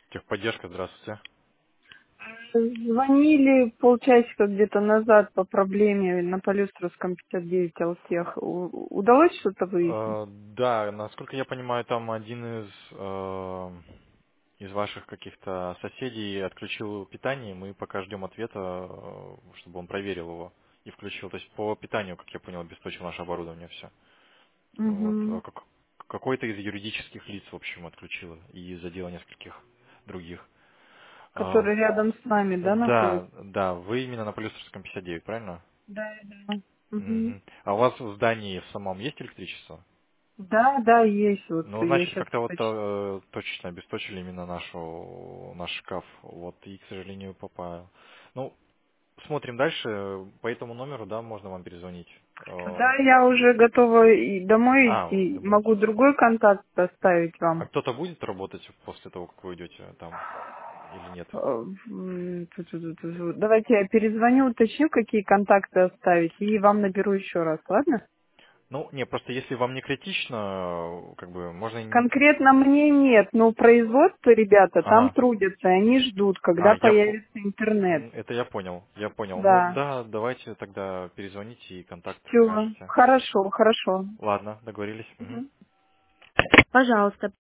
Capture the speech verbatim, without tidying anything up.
Техподдержка, здравствуйте. Звонили полчасика где-то назад по проблеме на Полюстровском пятьдесят девять Алтех. У- Удалось что-то выяснить? Э, Да, насколько я понимаю, там один из э, из ваших каких-то соседей отключил питание. Мы пока ждем ответа, э, чтобы он проверил его и включил. То есть по питанию, как я понял, обесточил наше оборудование все. Вот. А Угу. как- Какой-то из юридических лиц, в общем, отключил и задел нескольких других. А, Который рядом с нами, да, Да, находится? да, вы именно на Полюсовском пятьдесят девять, правильно? Да, да. Угу. Мгм. А у вас в здании в самом есть электричество? Да, да, есть. Вот Ну, я значит, сейчас как-то вот почти. э, точечно обесточили именно нашу, наш шкаф. Вот, и, к сожалению, попал. Ну, смотрим дальше. По этому номеру, да, можно вам перезвонить. Э, Да, я уже готова и домой А, вы идти. домой Могу идете. другой контакт оставить А вам. кто-то будет работать после того, как вы идете там или нет? Э, м, ту-ту-ту-ту. Давайте я перезвоню, уточню, какие контакты оставить, и вам наберу еще раз, ладно? Ну, не, просто если вам не критично, э, как бы можно... и не- Конкретно мне нет, но производство, ребята, там Ага. трудятся, и они ждут, когда А, я... по- появится интернет. м, Это я понял, я понял. Ну, Да. да, давайте тогда перезвоните и контакт Все. скажете. Хорошо, хорошо. Ладно, договорились. Мгм. Мгм. Пожалуйста.